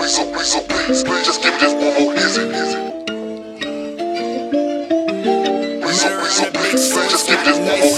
Please, just give me just one more hizzy. Please, just give me just one more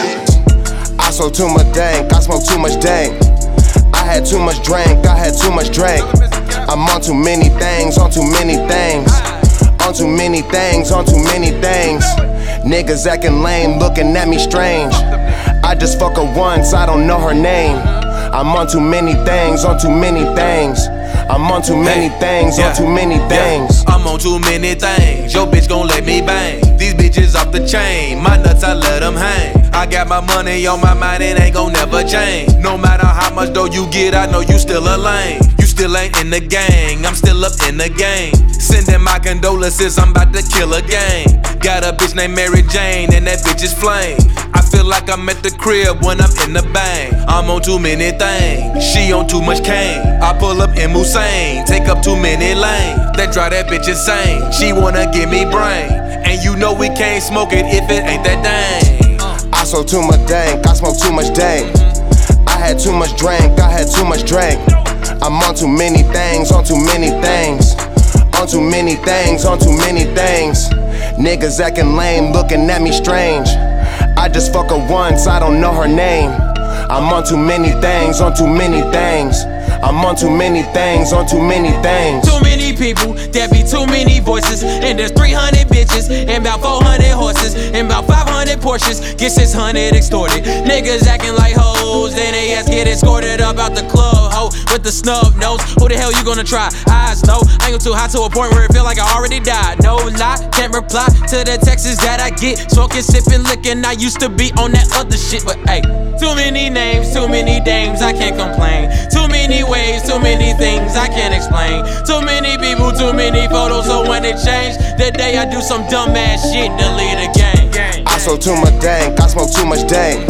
hizzy. I sold too much dank, I smoked too much dank. I had too much drink, I had too much drink. I'm on too many things, on too many things. On too many things, on too many things. Niggas acting lame, looking at me strange. I just fuck her once, I don't know her name. I'm on too many things, on too many things. I'm on too many things, on too many things. I'm on too many things, your bitch gon' let me bang. These bitches off the chain, my nuts I let them hang. I got my money on my mind, it ain't gon' never change. No matter how much dough you get, I know you still a lame. You still ain't in the gang, I'm still up in the game. Sending my condolences, I'm about to kill a gang. Got a bitch named Mary Jane, and that bitch is flame. I feel like I'm at the crib when I'm in the bang. I'm on too many things, she on too much cane. I pull up in Moussain, take up too many lanes. That drive that bitch insane, she wanna give me brain. And you know we can't smoke it if it ain't that dang. I sold too much dank, I smoked too much dank. I had too much drink, I had too much drink. I'm on too many things, on too many things. On too many things, on too many things. Niggas acting lame, looking at me strange. I just fuck her once, I don't know her name. I'm on too many things, on too many things. I'm on too many things, on too many things. Too many people, there be too many voices. And there's 300 bitches, and about 400 horses, and about 500 Porsches, get 600 extorted. Niggas acting like hoes, then they ass get escorted up out the club, ho, with the snub nose. Who the hell you gonna try? Eyes no, I ain't too high to a point where it feel like I already died. No lie, can't reply to the texts that I get. Smoking, sipping, licking, I used to be on that other shit. But hey, too many names, too many dames, I can't complain. Too many ways, too many things I can't explain. Too many people, too many photos, so when it changed, that day I do some dumbass shit to lead a gang. I sold too much dank, I smoked too much dank.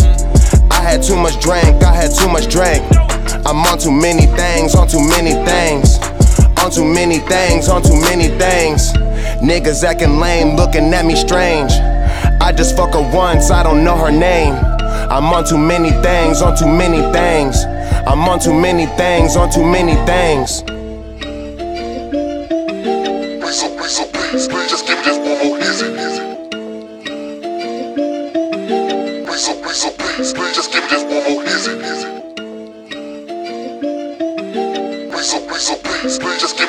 I had too much drink, I had too much drink. I'm on too many things, on too many things. On too many things, on too many things. Niggas acting lame, looking at me strange. I just fuck her once, I don't know her name. I'm on too many things, on too many things. I'm on too many things, on too many things. Please, just give me just one more hizzy. Please, just give me just one more hizzy. Please, just